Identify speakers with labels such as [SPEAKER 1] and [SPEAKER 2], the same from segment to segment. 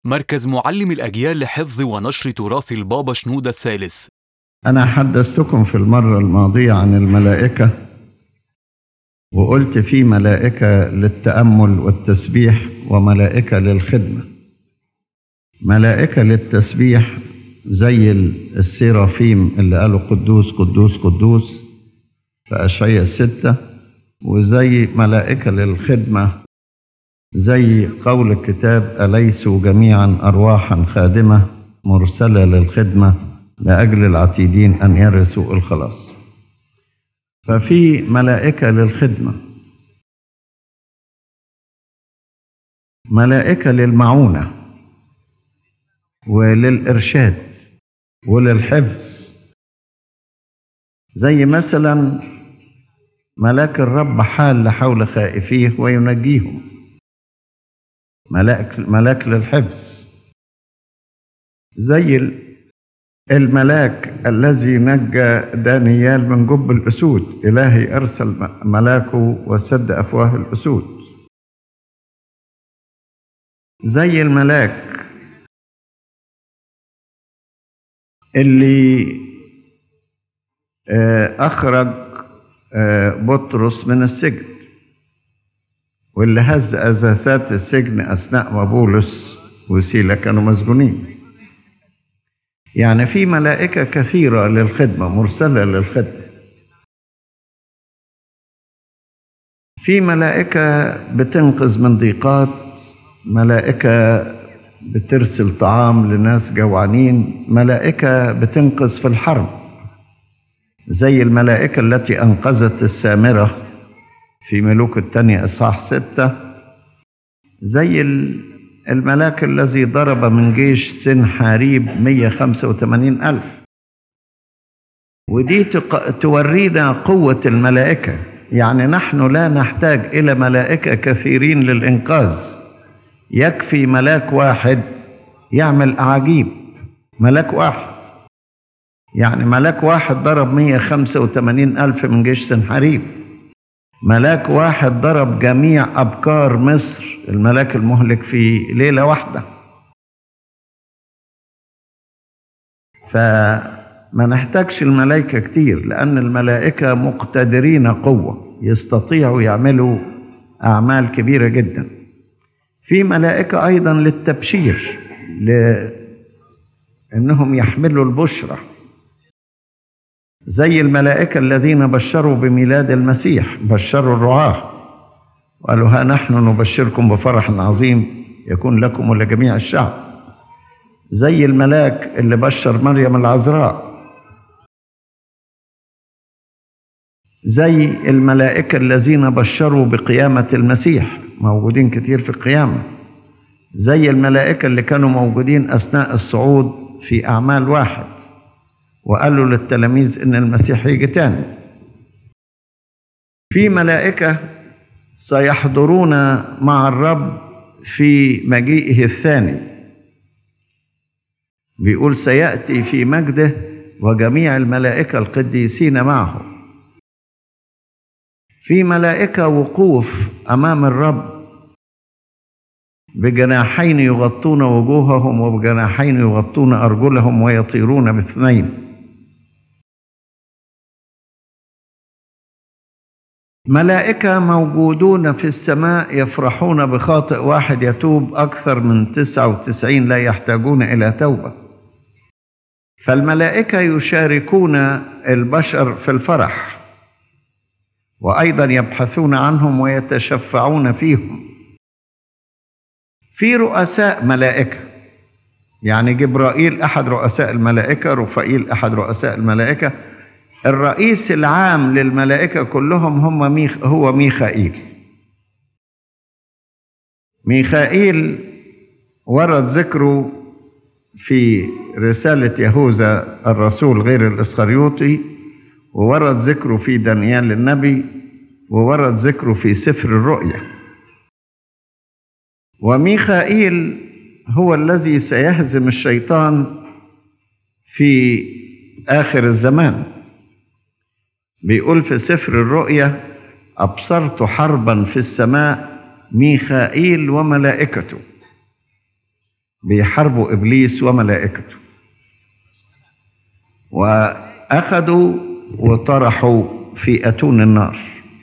[SPEAKER 1] مركز معلم الأجيال لحفظ ونشر تراث البابا شنودة الثالث.
[SPEAKER 2] أنا حدثتكم في المرة الماضية عن الملائكة، وقلت في ملائكة للتأمل والتسبيح وملائكة للخدمة. ملائكة للتسبيح زي السيرافيم اللي قالوا قدوس قدوس قدوس في أشعياء 6، وزي ملائكة للخدمة زي قول الكتاب أليسوا جميعا أرواحا خادمة مرسلة للخدمة لأجل العتيدين أن يرثوا الخلاص. ففي ملائكة للخدمة، ملائكة للمعونة وللإرشاد وللحفظ، زي مثلا ملاك الرب حال حول خائفيه وينجيهم، ملاك للحفظ. زي الملاك الذي نجى دانيال من جب الأسود، إلهي أرسل ملاكه وسد أفواه الأسود. زي الملاك اللي أخرج بطرس من السجن، واللي هز أساسات السجن أثناء ما بولس وسيلة كانوا مسجونين. يعني في ملائكة كثيرة للخدمة مرسلة للخدمة. في ملائكة بتنقذ من ضيقات، ملائكة بترسل طعام لناس جوعانين، ملائكة بتنقذ في الحرب زي الملائكة التي أنقذت السامرة في ملوك الثانية إصحاح 6، زي الملاك الذي ضرب من جيش سنحاريب 185,000. ودي تورينا قوة الملائكة. يعني نحن لا نحتاج إلى ملائكة كثيرين للإنقاذ، يكفي ملاك واحد يعمل أعاجيب. ملاك واحد، يعني ملاك واحد ضرب 185,000 من جيش سنحاريب. ملاك واحد ضرب جميع أبكار مصر، الملاك المهلك، في ليلة واحدة. فما نحتاجش الملائكة كتير، لأن الملائكة مقتدرين قوة، يستطيعوا يعملوا أعمال كبيرة جدا. في ملائكة أيضا للتبشير، لأنهم يحملوا البشرة، زي الملائكة الذين بشروا بميلاد المسيح، بشروا الرعاة وقالوا ها نحن نبشركم بفرح عظيم يكون لكم ولجميع الشعب. زي الملاك اللي بشر مريم العذراء، زي الملائكة الذين بشروا بقيامة المسيح، موجودين كتير في القيامة. زي الملائكة اللي كانوا موجودين أثناء الصعود في أعمال 1 وقالوا للتلاميذ إن المسيح يجي تاني. في ملائكة سيحضرون مع الرب في مجيئه الثاني، بيقول سيأتي في مجده وجميع الملائكة القديسين معه. في ملائكة وقوف أمام الرب بجناحين يغطون وجوههم وبجناحين يغطون أرجلهم ويطيرون باثنين. ملائكة موجودون في السماء يفرحون بخاطئ واحد يتوب، أكثر من 99 لا يحتاجون إلى توبة. فالملائكة يشاركون البشر في الفرح، وأيضا يبحثون عنهم ويتشفعون فيهم. في رؤساء ملائكة، يعني جبرائيل أحد رؤساء الملائكة، رفائيل أحد رؤساء الملائكة. الرئيس العام للملائكة كلهم هو ميخائيل. ميخائيل ورد ذكره في رسالة يهوذا الرسول غير الإسخريوطي، وورد ذكره في دانيال النبي، وورد ذكره في سفر الرؤيا. وميخائيل هو الذي سيهزم الشيطان في آخر الزمان. بيقول في سفر الرؤيا أبصرت حربا في السماء ميخائيل وملائكته. بيحاربوا إبليس وملائكته، وأخذوا وطرحوا في أتون النار.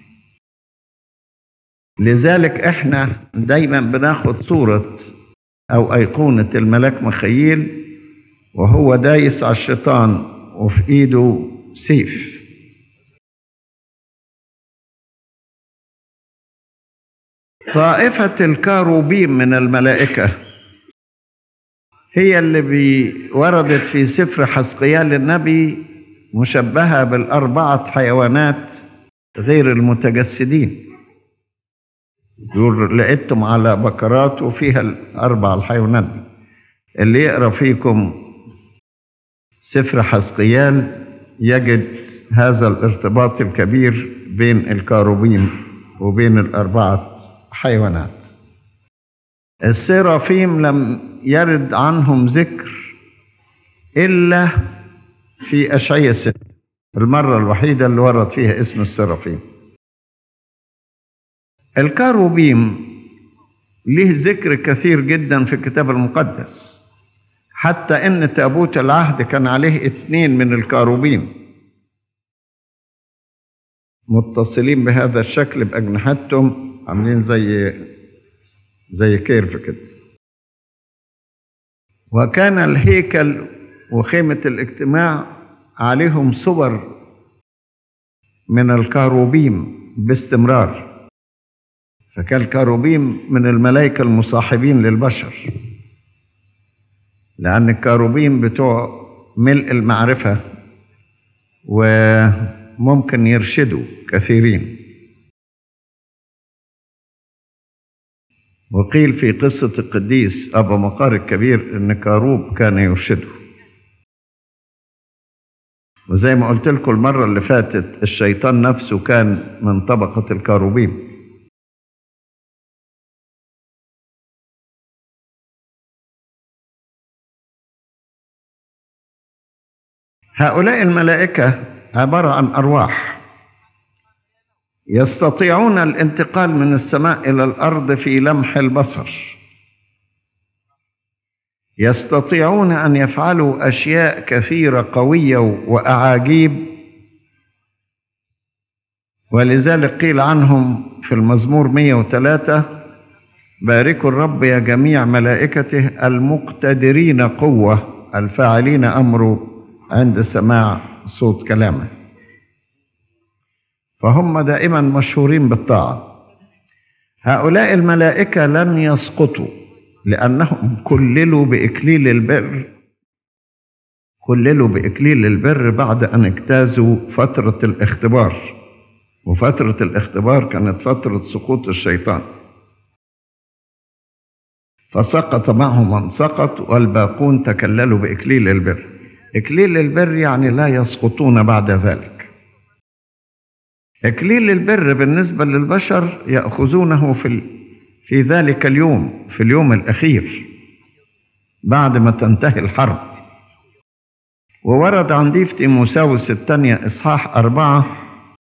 [SPEAKER 2] لذلك احنا دايما بناخد صورة أو أيقونة الملاك ميخائيل وهو دايس على الشيطان وفي إيده سيف. طائفة الكاروبيم من الملائكة هي اللي وردت في سفر حزقيال النبي مشبهة بالأربعة حيوانات غير المتجسدين. يقول لقيتم على بكرات وفيها الأربع الحيوانات. اللي يقرأ فيكم سفر حزقيال يجد هذا الارتباط الكبير بين الكاروبيم وبين الأربعة حيوانات. السرافيم لم يرد عنهم ذكر إلا في أشعياء 6، المرة الوحيدة اللي ورد فيها اسم السرافيم. الكاروبيم له ذكر كثير جدا في الكتاب المقدس، حتى ان تابوت العهد كان عليه 2 من الكاروبيم متصلين بهذا الشكل بأجنحتهم، عاملين زي كيرف كده. وكان الهيكل وخيمة الاجتماع عليهم صور من الكاروبيم باستمرار، فكان الكاروبيم من الملائكة المصاحبين للبشر، لأن الكاروبيم بتوع ملء المعرفة وممكن يرشدوا كثيرين. وقيل في قصة القديس أبا مقار الكبير إن كاروب كان يرشده. وزي ما قلت لكم المرة اللي فاتت الشيطان نفسه كان من طبقة الكاروبيم. هؤلاء الملائكة عبارة عن أرواح يستطيعون الانتقال من السماء إلى الأرض في لمح البصر، يستطيعون أن يفعلوا أشياء كثيرة قوية وأعاجيب. ولذلك قيل عنهم في المزمور 103: باركوا الرب يا جميع ملائكته المقتدرين قوة الفاعلين أمره عند سماع صوت كلامه. فهم دائما مشهورين بالطاعة. هؤلاء الملائكة لن يسقطوا لأنهم كللوا بإكليل البر، كللوا بإكليل البر بعد أن اجتازوا فترة الاختبار، وفترة الاختبار كانت فترة سقوط الشيطان، فسقط معهم من سقط والباقون تكللوا بإكليل البر. إكليل البر يعني لا يسقطون بعد ذلك. إكليل البر بالنسبة للبشر يأخذونه في ذلك اليوم، في اليوم الأخير بعد ما تنتهي الحرب. وورد عن دي في تيموثاوس الثانية إصحاح 4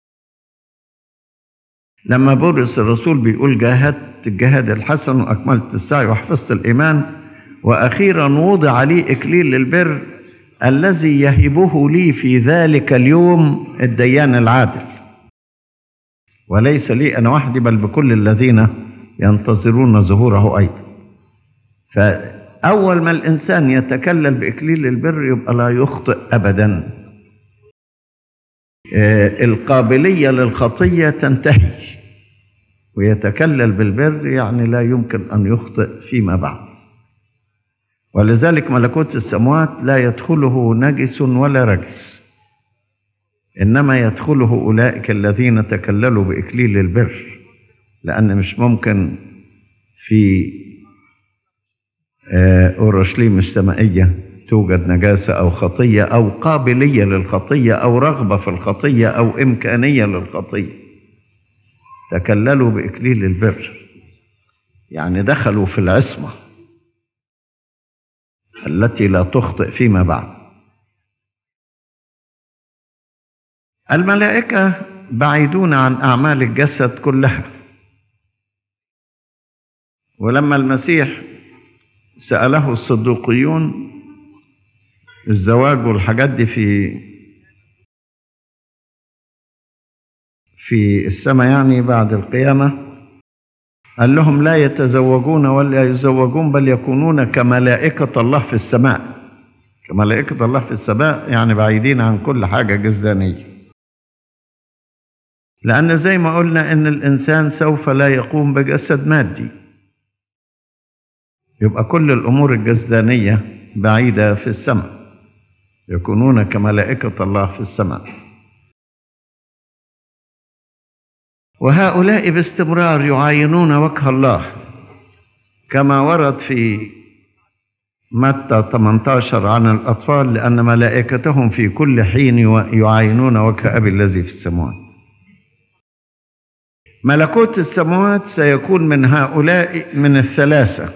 [SPEAKER 2] لما بولس الرسول بيقول: جاهدت الجهاد الحسن وأكملت السعي وحفظت الإيمان، وأخيرا وضع لي إكليل البر الذي يهبه لي في ذلك اليوم الديان العادل، وليس لي أنا وحدي بل بكل الذين ينتظرون ظهوره أيضا. فأول ما الإنسان يتكلل بإكليل البر يبقى لا يخطئ أبدا. القابلية للخطية تنتهي، ويتكلل بالبر يعني لا يمكن أن يخطئ فيما بعد. ولذلك ملكوت السماوات لا يدخله نجس ولا رجس، إنما يدخله أولئك الذين تكللوا بإكليل البر، لأن مش ممكن في أورشليم السمائية توجد نجاسة أو خطية أو قابلية للخطية أو رغبة في الخطية أو إمكانية للخطية. تكللوا بإكليل البر يعني دخلوا في العصمة التي لا تخطئ فيما بعد. الملائكة بعيدون عن أعمال الجسد كلها. ولما المسيح سأله الصدوقيون الزواج والحاجات دي في السماء يعني بعد القيامة، قال لهم لا يتزوجون ولا يزوجون بل يكونون كملائكة الله في السماء. كملائكة الله في السماء يعني بعيدين عن كل حاجة جسدانية، لأن زي ما قلنا إن الإنسان سوف لا يقوم بجسد مادي، يبقى كل الأمور الجسدانية بعيدة في السماء، يكونون كملائكة الله في السماء. وهؤلاء باستمرار يعاينون وجه الله كما ورد في متى 18 عن الأطفال، لأن ملائكتهم في كل حين يعاينون وجه أبي الذي في السماوات. ملكوت السماوات سيكون من هؤلاء، من الثلاثة: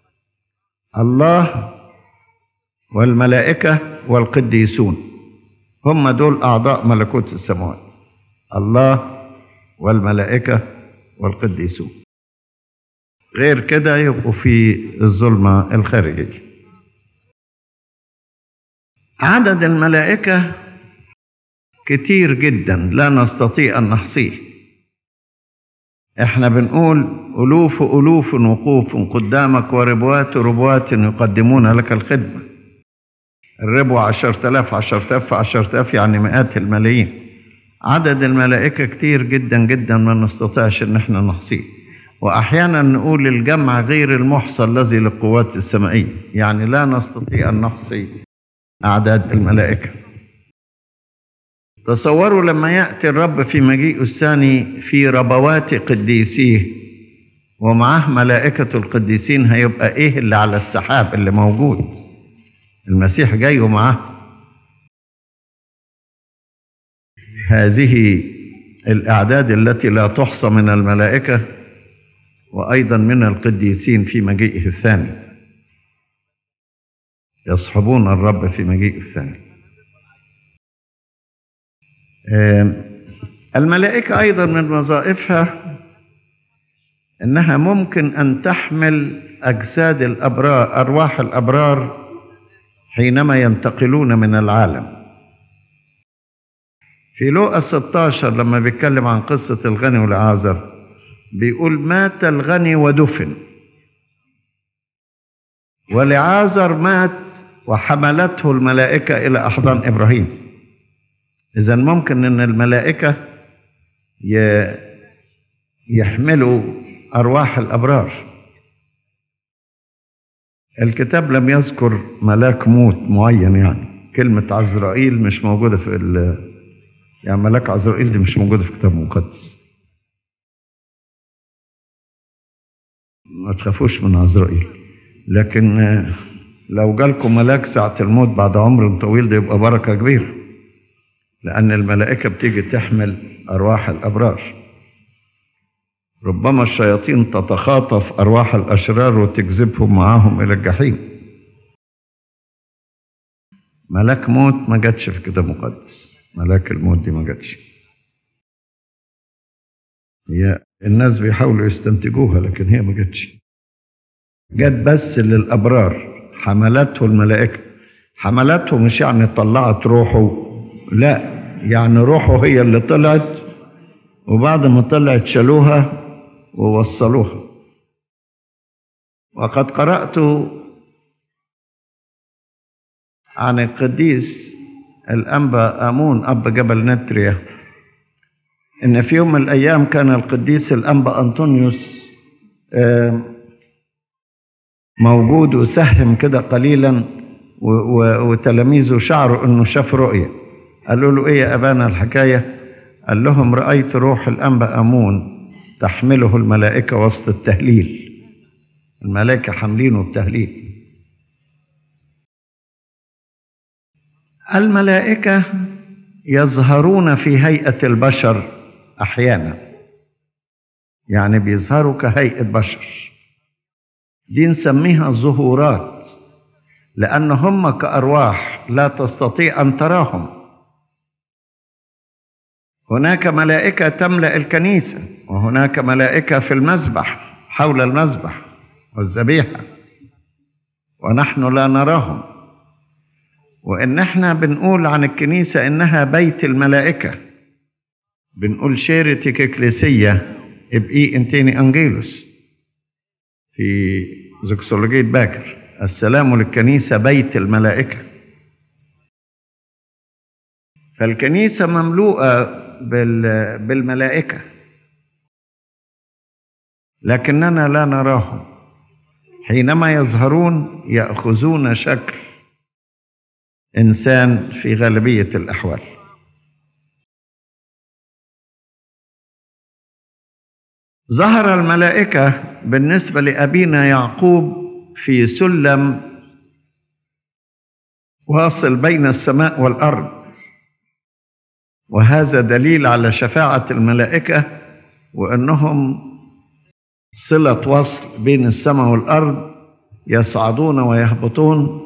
[SPEAKER 2] الله والملائكة والقديسون، هم دول أعضاء ملكوت السماوات، الله والملائكة والقديسون. غير كده يبقوا في الظلمة الخارجية. عدد الملائكة كتير جدا لا نستطيع أن نحصيه. احنا بنقول ألوف ألوف وقوف قدامك وربوات ربوات يقدمون لك الخدمة. الربوة 10,000 10,000 10,000 يعني مئات الملايين. عدد الملائكة كتير جدا جدا ما نستطيعش ان احنا نحصيه. واحيانا نقول الجمع غير المحصى الذي للقوات السمائية، يعني لا نستطيع ان نحصي اعداد الملائكة. تصوروا لما يأتي الرب في مجيئه الثاني في ربوات قديسيه ومعه ملائكة القديسين، هيبقى ايه اللي على السحاب اللي موجود؟ المسيح جاي ومعه هذه الأعداد التي لا تحصى من الملائكة وأيضا من القديسين في مجيئه الثاني، يصحبون الرب في مجيئه الثاني. الملائكة أيضا من وظائفها أنها ممكن أن تحمل أجساد الأبرار، أرواح الأبرار حينما ينتقلون من العالم. في لوقا 16 لما بيتكلم عن قصة الغني والعازر بيقول مات الغني ودفن، ولعازر مات وحملته الملائكة إلى أحضان إبراهيم. إذن ممكن أن الملائكة يحملوا أرواح الأبرار. الكتاب لم يذكر ملاك موت معين، يعني كلمة عزرائيل مش موجودة يعني ملاك عزرائيل دي مش موجودة في الكتاب المقدس. ما تخافوش من عزرائيل، لكن لو جالكم ملاك ساعة الموت بعد عمر طويل ده يبقى بركة كبيرة، لأن الملائكة بتيجي تحمل أرواح الأبرار. ربما الشياطين تتخاطف أرواح الأشرار وتجذبهم معاهم إلى الجحيم. ملاك موت ما جاتش في الكتاب المقدس، ملاك الموت دي ما جاتش. هي الناس بيحاولوا يستنتجوها لكن هي ما جاتش. جات بس للأبرار، حملته الملائكة. حملته مش يعني طلعت روحه، لا، يعني روحه هي اللي طلعت، وبعد ما طلعت شالوها ووصلوها. وقد قرأت عن القديس الأنبا آمون أب جبل نتريا إن في يوم من الأيام كان القديس الأنبا أنطونيوس موجود وسهم كده قليلا، وتلاميذه شعروا إنه شاف رؤية. قالوا له إيه يا أبانا الحكاية؟ قال لهم رأيت روح الأنبا آمون تحمله الملائكة وسط التهليل. الملائكة حاملينه التهليل. الملائكة يظهرون في هيئة البشر أحيانا، يعني بيظهروا كهيئة بشر، دي نسميها ظهورات، لأن هم كأرواح لا تستطيع أن تراهم. هناك ملائكة تملأ الكنيسة، وهناك ملائكة في المذبح حول المذبح والذبيحة، ونحن لا نراهم، وإن احنا بنقول عن الكنيسة إنها بيت الملائكة، بنقول شيرتك إكليسية ابقي انتيني أنجيلوس في زوكسولوجية باكر، السلام للكنيسة بيت الملائكة. فالكنيسة مملوءة بالملائكة، لكننا لا نراهم. حينما يظهرون يأخذون شكل إنسان في غالبية الأحوال. ظهر الملائكة بالنسبة لأبينا يعقوب في سلم واصل بين السماء والأرض، وهذا دليل على شفاعة الملائكة وأنهم صلة وصل بين السماء والأرض، يصعدون ويهبطون.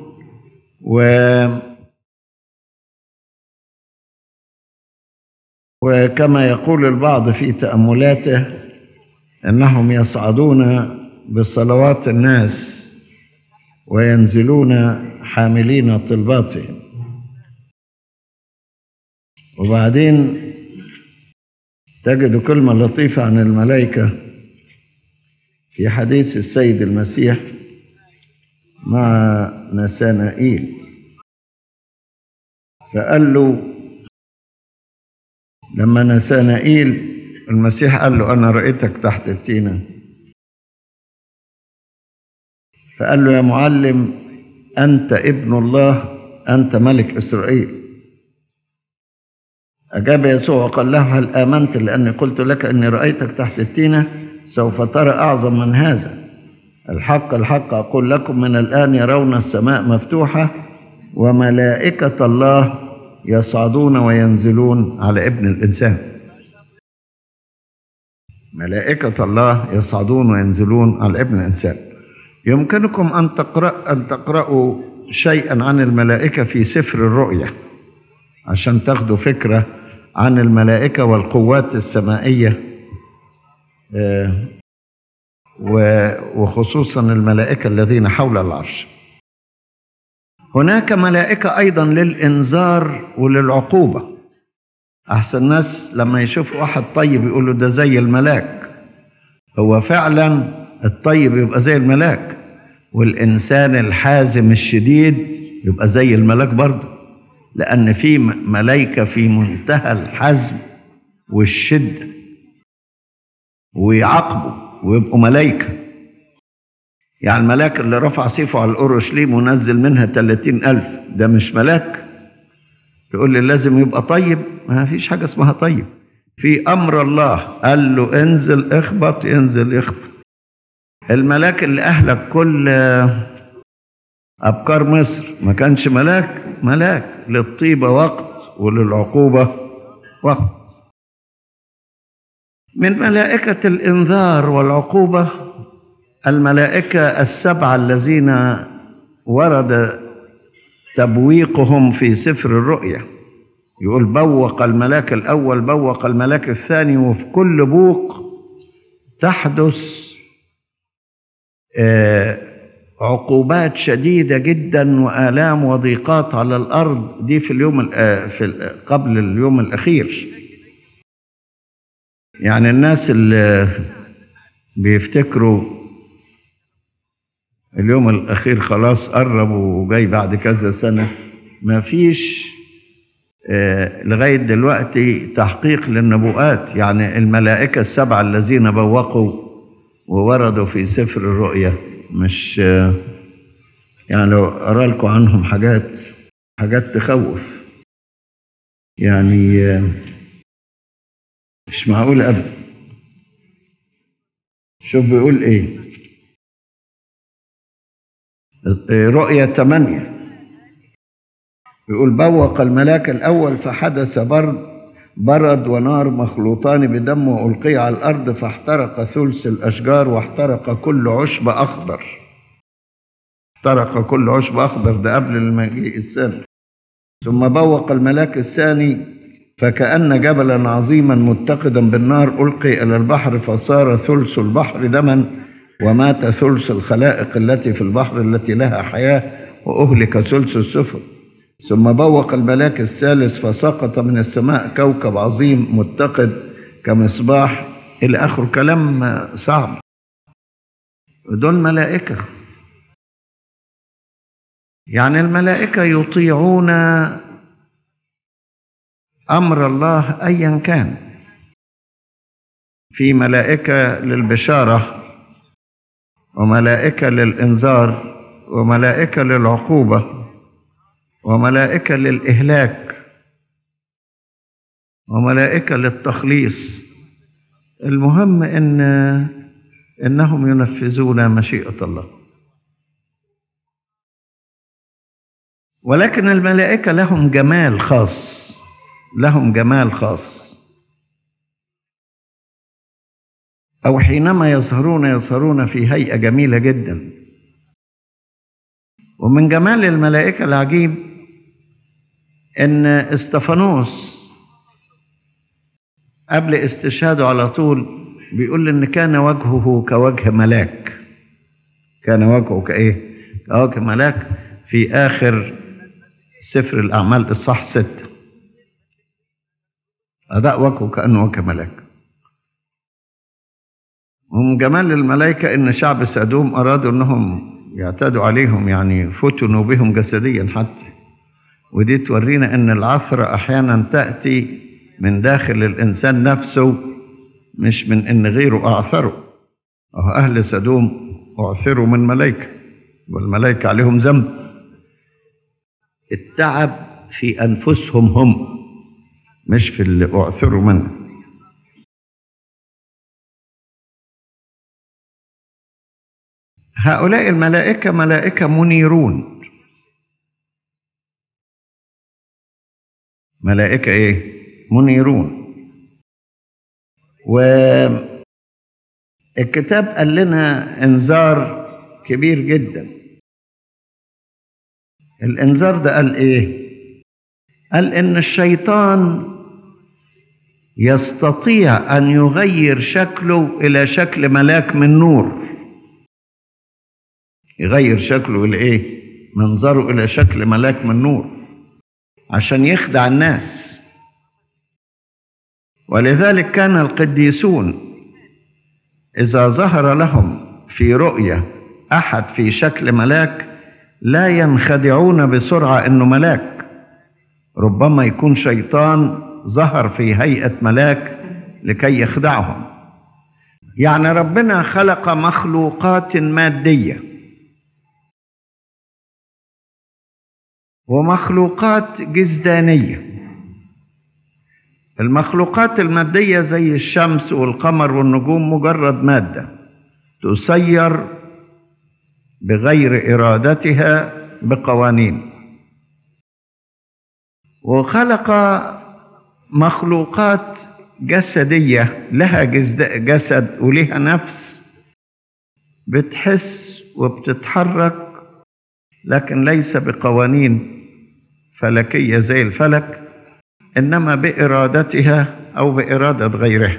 [SPEAKER 2] وكما يقول البعض في تأملاته أنهم يصعدون بصلوات الناس وينزلون حاملين طلباتهم. وبعدين تجد كلمة لطيفة عن الملائكة في حديث السيد المسيح مع نثانائيل، فقال له لما نثانائيل المسيح قال له أنا رأيتك تحت التينة، فقال له يا معلم أنت ابن الله، أنت ملك إسرائيل. أجاب يسوع وقال له هل آمنت لأني قلت لك أني رأيتك تحت التينة؟ سوف ترى أعظم من هذا. الحق الحق أقول لكم من الآن يرون السماء مفتوحة وملائكة الله يصعدون وينزلون على ابن الإنسان. ملائكة الله يصعدون وينزلون على ابن الإنسان. يمكنكم أن تقرأوا شيئا عن الملائكة في سفر الرؤيا عشان تاخدوا فكرة عن الملائكة والقوات السمائية، وخصوصا الملائكة الذين حول العرش. هناك ملائكة أيضا للإنذار وللعقوبة. أحسن الناس لما يشوف واحد طيب يقولوا ده زي الملاك، هو فعلا الطيب يبقى زي الملاك، والإنسان الحازم الشديد يبقى زي الملاك برضه، لأن في ملائكة في منتهى الحزم والشدة ويعاقبوا ويبقوا ملائكة. يعني الملاك اللي رفع سيفه على أورشليم ونزل منها 30,000 ده مش ملاك؟ تقول لي لازم يبقى طيب؟ ما فيش حاجة اسمها طيب. في أمر الله قال له انزل اخبط ينزل يخبط. الملاك اللي أهلك كل أبكار مصر ما كانش ملاك؟ ملاك. للطيبة وقت وللعقوبة وقت. من ملائكة الإنذار والعقوبة الملائكة السبعة الذين ورد تبويقهم في سفر الرؤيا. يقول بوق الملاك الأول بوق الملاك الثاني، وفي كل بوق تحدث عقوبات شديدة جدا وآلام وضيقات على الأرض. دي في اليوم قبل اليوم الأخير. يعني الناس اللي بيفتكروا اليوم الأخير خلاص قرب وجاي بعد كذا سنة، ما فيش لغاية دلوقتي تحقيق للنبوءات. يعني الملائكة السبعة الذين بوقوا ووردوا في سفر الرؤيا مش يعني لو أرى لكم عنهم حاجات تخوف. يعني مش معقول أبدا. شوف بيقول إيه رؤيا 8 يقول بوق الملاك الأول فحدث برد ونار مخلوطان بدم وألقي على الأرض فاحترق ثلث الأشجار واحترق كل عشب أخضر. احترق كل عشب أخضر، ده قبل المجيء الثاني. ثم بوق الملاك الثاني فكأن جبلا عظيما متقدا بالنار ألقي إلى البحر فصار ثلث البحر دما ومات ثلث الخلائق التي في البحر التي لها حياة، وأهلك ثلث السفن. ثم بوق الملاك الثالث فسقط من السماء كوكب عظيم متقد كمصباح، إلى آخر. كلام صعب. دول ملائكة، يعني الملائكة يطيعون أمر الله أيا كان. في ملائكة للبشارة، وملائكة للإنذار، وملائكة للعقوبة، وملائكة للإهلاك، وملائكة للتخليص. المهم إنهم ينفذون مشيئة الله. ولكن الملائكة لهم جمال خاص، لهم جمال خاص. أو حينما يظهرون في هيئة جميلة جدا. ومن جمال الملائكة العجيب إن استفانوس قبل استشهاده على طول بيقول إن كان وجهه كوجه ملاك. كان وجهه كإيه؟ كوجه ملاك، في آخر سفر الأعمال إصحاح 6. أداء وجهه كأنه وجه ملاك. ومن جمال الملائكة إن شعب سدوم أرادوا أنهم يعتدوا عليهم، يعني فتنوا بهم جسديا حتى. ودي تورينا أن العثرة أحيانا تأتي من داخل الإنسان نفسه، مش من أن غيره أعثره. أهل سدوم أعثروا من ملائكة، والملائكة عليهم ذنب. التعب في أنفسهم هم، مش في اللي أعثروا منه. هؤلاء الملائكة ملائكة منيرون. ملائكة إيه؟ منيرون. والكتاب قال لنا إنذار كبير جدا. الإنذار ده قال إيه؟ قال إن الشيطان يستطيع أن يغير شكله إلى شكل ملاك من نور. يغير شكله إلى إيه؟ منظره إلى شكل ملاك من نور عشان يخدع الناس. ولذلك كان القديسون إذا ظهر لهم في رؤية أحد في شكل ملاك لا ينخدعون بسرعة إنه ملاك. ربما يكون شيطان ظهر في هيئة ملاك لكي يخدعهم. يعني ربنا خلق مخلوقات مادية ومخلوقات جسدانية. المخلوقات المادية زي الشمس والقمر والنجوم مجرد مادة تسير بغير إرادتها بقوانين. وخلق مخلوقات جسدية لها جسد ولها نفس بتحس وبتتحرك، لكن ليس بقوانين فلكية زي الفلك، إنما بإرادتها أو بإرادة غيرها.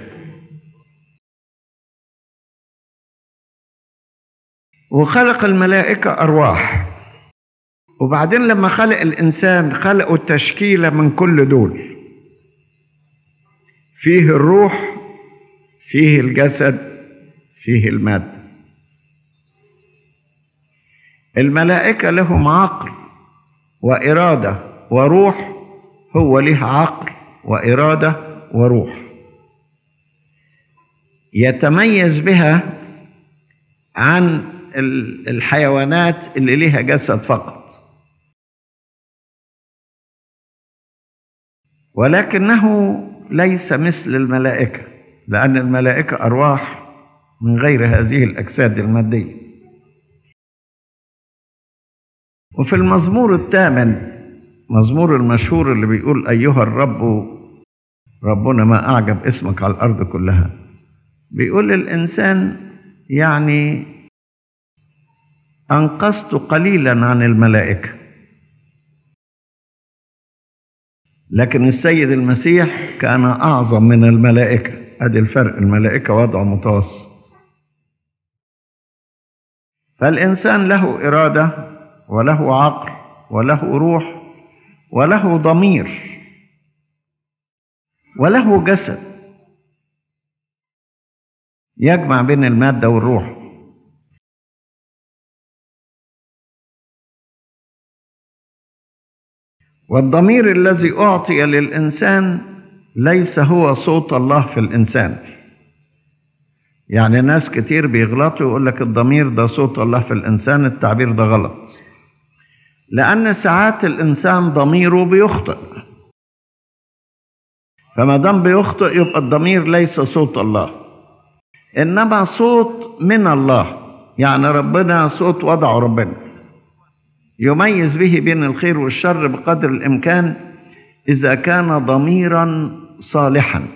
[SPEAKER 2] وخلق الملائكة أرواح. وبعدين لما خلق الإنسان خلقوا التشكيلة من كل دول. فيه الروح، فيه الجسد، فيه المادة. الملائكة لهم عقل وإرادة وروح، هو له عقل وإرادة وروح يتميز بها عن الحيوانات اللي لها جسد فقط. ولكنه ليس مثل الملائكة، لأن الملائكة أرواح من غير هذه الأجساد المادية. وفي المزمور 8، مزمور المشهور اللي بيقول أيها الرب ربنا ما أعجب اسمك على الأرض كلها، بيقول الإنسان يعني أنقذت قليلا عن الملائكة، لكن السيد المسيح كان أعظم من الملائكة. هذا الفرق، الملائكة وضع متوسط. فالإنسان له إرادة وله عقل وله روح وله ضمير وله جسد يجمع بين المادة والروح. والضمير الذي أعطي للإنسان ليس هو صوت الله في الإنسان. يعني ناس كتير بيغلطوا ويقول لك الضمير ده صوت الله في الإنسان. التعبير ده غلط، لأن ساعات الإنسان ضميره بيخطئ، فما دام بيخطئ يبقى الضمير ليس صوت الله، إنما صوت من الله. يعني ربنا صوت وضعه ربنا يميز به بين الخير والشر بقدر الإمكان إذا كان ضميرا صالحا.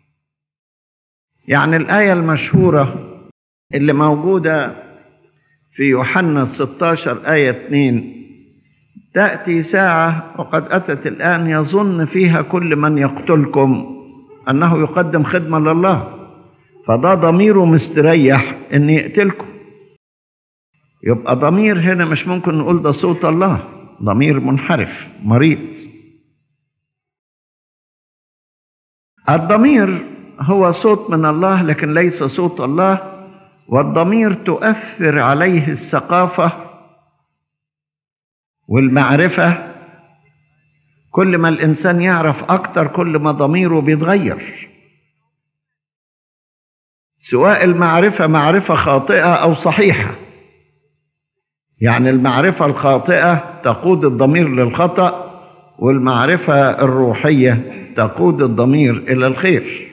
[SPEAKER 2] يعني الآية المشهورة اللي موجودة في يوحنا 16 آية 2: تأتي ساعة وقد أتت الآن يظن فيها كل من يقتلكم أنه يقدم خدمة لله. فده ضميره مستريح أن يقتلكم. يبقى ضمير هنا مش ممكن نقول ده صوت الله، ضمير منحرف مريض. الضمير هو صوت من الله لكن ليس صوت الله. والضمير تؤثر عليه الثقافة والمعرفة. كل ما الإنسان يعرف أكتر كل ما ضميره بيتغير، سواء المعرفة معرفة خاطئة أو صحيحة. يعني المعرفة الخاطئة تقود الضمير للخطأ، والمعرفة الروحية تقود الضمير إلى الخير.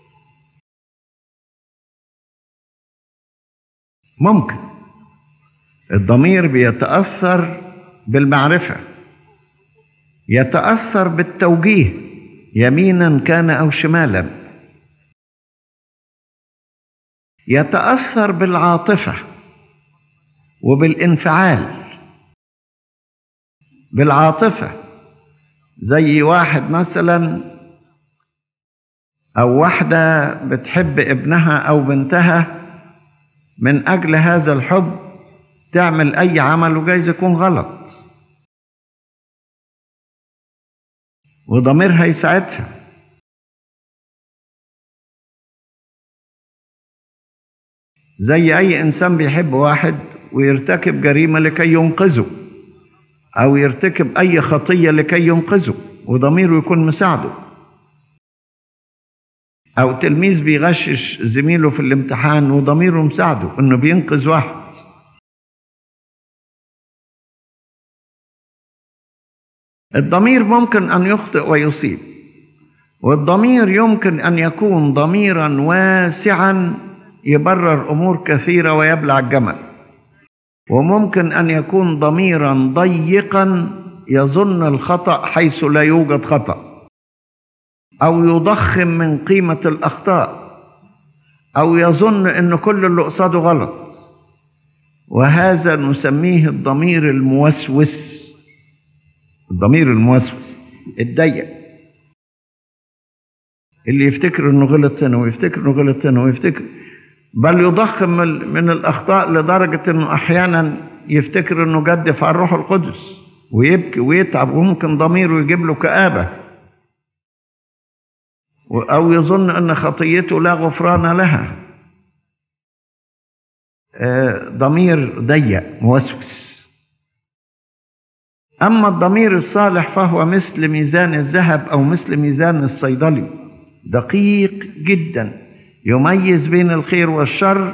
[SPEAKER 2] ممكن الضمير بيتأثر بالمعرفة، يتأثر بالتوجيه يمينا كان أو شمالا، يتأثر بالعاطفة وبالانفعال. بالعاطفة زي واحد مثلا أو واحدة بتحب ابنها أو بنتها، من أجل هذا الحب تعمل أي عمل وجايز يكون غلط، وضميرها يساعدها. زي أي إنسان بيحب واحد ويرتكب جريمة لكي ينقذه، أو يرتكب أي خطية لكي ينقذه وضميره يكون مساعده. أو تلميذ بيغشش زميله في الامتحان وضميره مساعده إنه بينقذ واحد. الضمير ممكن أن يخطئ ويصيب، والضمير يمكن أن يكون ضميرا واسعا يبرر أمور كثيرة ويبلع الجمل، وممكن أن يكون ضميرا ضيقا يظن الخطأ حيث لا يوجد خطأ، أو يضخم من قيمة الأخطاء، أو يظن أن كل اللي قصاده غلط. وهذا نسميه الضمير الموسوس. الضمير الموسوس الضيق اللي يفتكر أنه غلط هنا ويفتكر أنه غلط هنا ويفتكر، بل يضخم من الأخطاء لدرجة أنه أحيانا يفتكر أنه جدف على الروح القدس ويبكي ويتعب، وممكن ضميره يجيب له كآبة، أو يظن أن خطيته لا غفران لها. ضمير ضيق موسوس. أما الضمير الصالح فهو مثل ميزان الذهب أو مثل ميزان الصيدلي، دقيق جدا يميز بين الخير والشر،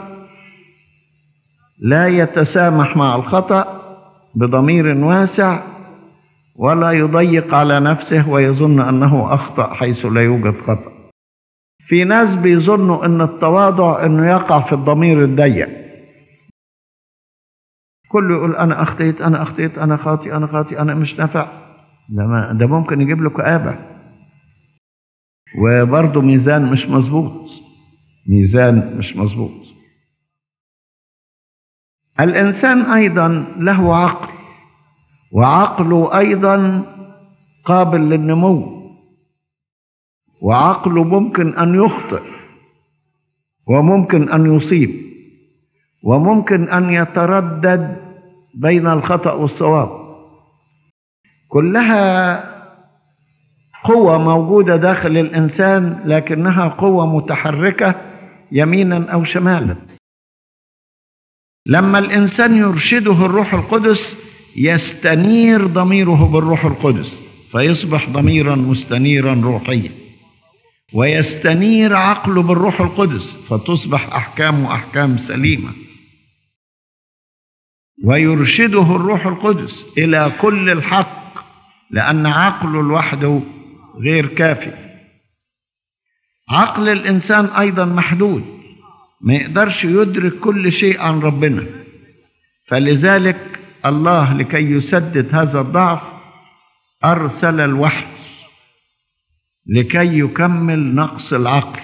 [SPEAKER 2] لا يتسامح مع الخطأ بضمير واسع، ولا يضيق على نفسه ويظن أنه أخطأ حيث لا يوجد خطأ. في ناس بيظنوا أن التواضع أنه يقع في الضمير الضيق، كله يقول أنا أخطيت أنا أخطيت أنا خاطئ أنا خاطئ أنا مش نافع. ده ممكن يجيب له كآبة، وبرضه ميزان مش مظبوط، ميزان مش مظبوط. الإنسان أيضا له عقل، وعقله أيضا قابل للنمو، وعقله ممكن أن يخطئ وممكن أن يصيب، وممكن أن يتردد بين الخطأ والصواب. كلها قوة موجودة داخل الإنسان، لكنها قوة متحركة يمينا أو شمالا. لما الإنسان يرشده الروح القدس يستنير ضميره بالروح القدس، فيصبح ضميرا مستنيرا روحيا، ويستنير عقله بالروح القدس، فتصبح أحكامه أحكام سليمة. ويرشده الروح القدس إلى كل الحق، لأن عقله لوحده غير كافي. عقل الإنسان أيضا محدود، ما يقدرش يدرك كل شيء عن ربنا، فلذلك الله لكي يسدد هذا الضعف أرسل الوحي لكي يكمل نقص العقل،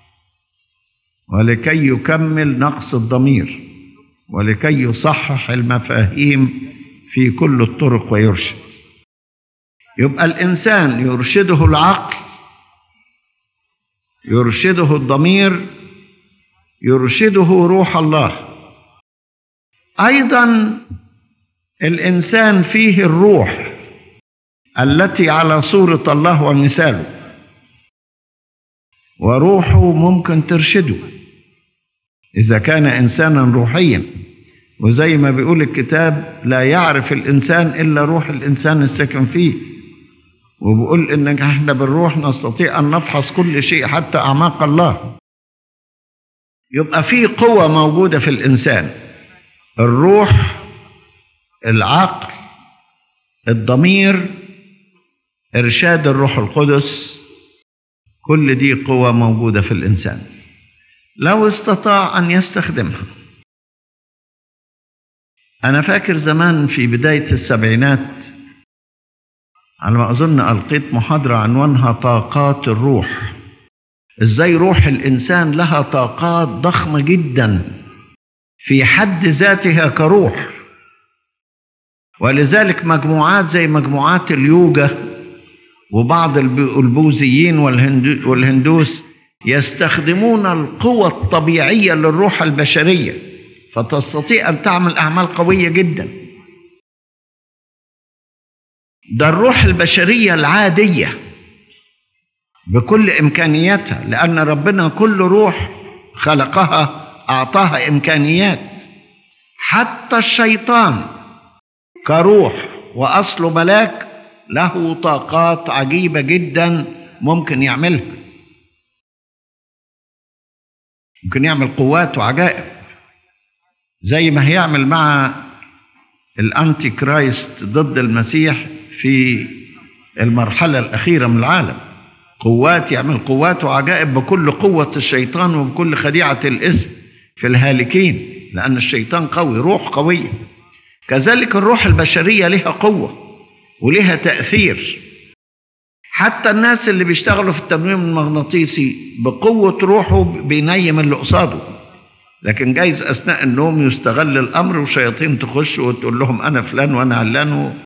[SPEAKER 2] ولكي يكمل نقص الضمير، ولكي يصحح المفاهيم في كل الطرق ويرشد. يبقى الإنسان يرشده العقل، يرشده الضمير، يرشده روح الله. أيضا الإنسان فيه الروح التي على صورة الله ومثاله، وروحه ممكن ترشده إذا كان إنسانا روحيا. وزي ما بيقول الكتاب لا يعرف الإنسان إلا روح الإنسان الساكن فيه، وبيقول إن احنا بالروح نستطيع أن نفحص كل شيء حتى أعماق الله. يبقى في قوة موجودة في الإنسان، الروح، العقل، الضمير، إرشاد الروح القدس، كل دي قوة موجودة في الإنسان لو استطاع أن يستخدمها. أنا فاكر زمان في بداية السبعينات على ما أظن ألقيت محاضرة عنوانها طاقات الروح، إزاي روح الإنسان لها طاقات ضخمة جدا في حد ذاتها كروح. ولذلك مجموعات زي مجموعات اليوجا وبعض البوذيين والهندوس يستخدمون القوة الطبيعية للروح البشرية، فتستطيع أن تعمل أعمال قوية جدا. ده الروح البشرية العادية بكل إمكانياتها، لأن ربنا كل روح خلقها أعطاها إمكانيات. حتى الشيطان كروح وأصله ملاك له طاقات عجيبة جدا ممكن يعملها، ممكن يعمل قوات وعجائب، زي ما هيعمل مع الأنتي كرايست ضد المسيح في المرحلة الأخيرة من العالم. قوات، يعمل قوات وعجائب بكل قوة الشيطان وبكل خديعة الاسم في الهالكين، لأن الشيطان قوي، روح قوية. كذلك الروح البشرية لها قوة ولها تأثير. حتى الناس اللي بيشتغلوا في التنويم المغناطيسي بقوة روحه بينيم اللي قصاده، لكن جايز أثناء النوم يستغل الأمر وشياطين تخش وتقول لهم أنا فلان وأنا علان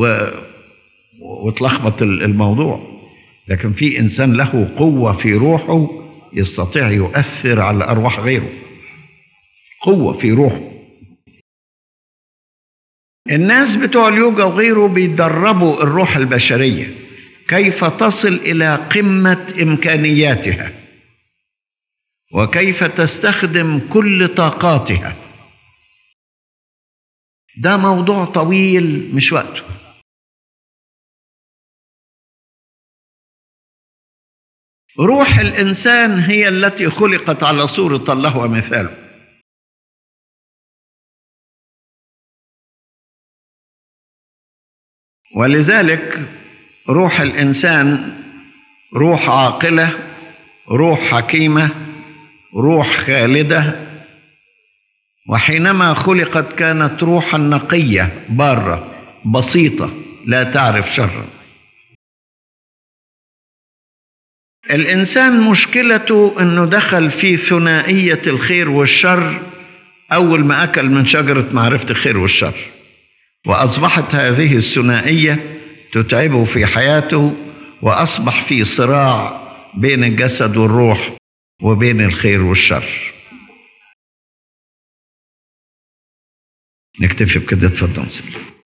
[SPEAKER 2] وتلخبط الموضوع. لكن في إنسان له قوة في روحه يستطيع يؤثر على أرواح غيره، قوة في روحه. الناس بتوع اليوجا وغيره بيدربوا الروح البشرية كيف تصل إلى قمة إمكانياتها، وكيف تستخدم كل طاقاتها. ده موضوع طويل مش وقته. روح الإنسان هي التي خلقت على صورة الله ومثاله، ولذلك روح الإنسان روح عاقلة، روح حكيمة، روح خالدة. وحينما خلقت كانت روحا نقية بارة بسيطة لا تعرف شرا. الإنسان مشكلته أنه دخل في ثنائية الخير والشر أول ما أكل من شجرة معرفة الخير والشر، وأصبحت هذه الثنائية تتعبه في حياته، وأصبح في صراع بين الجسد والروح وبين الخير والشر. نكتفي بكده، اتفضل.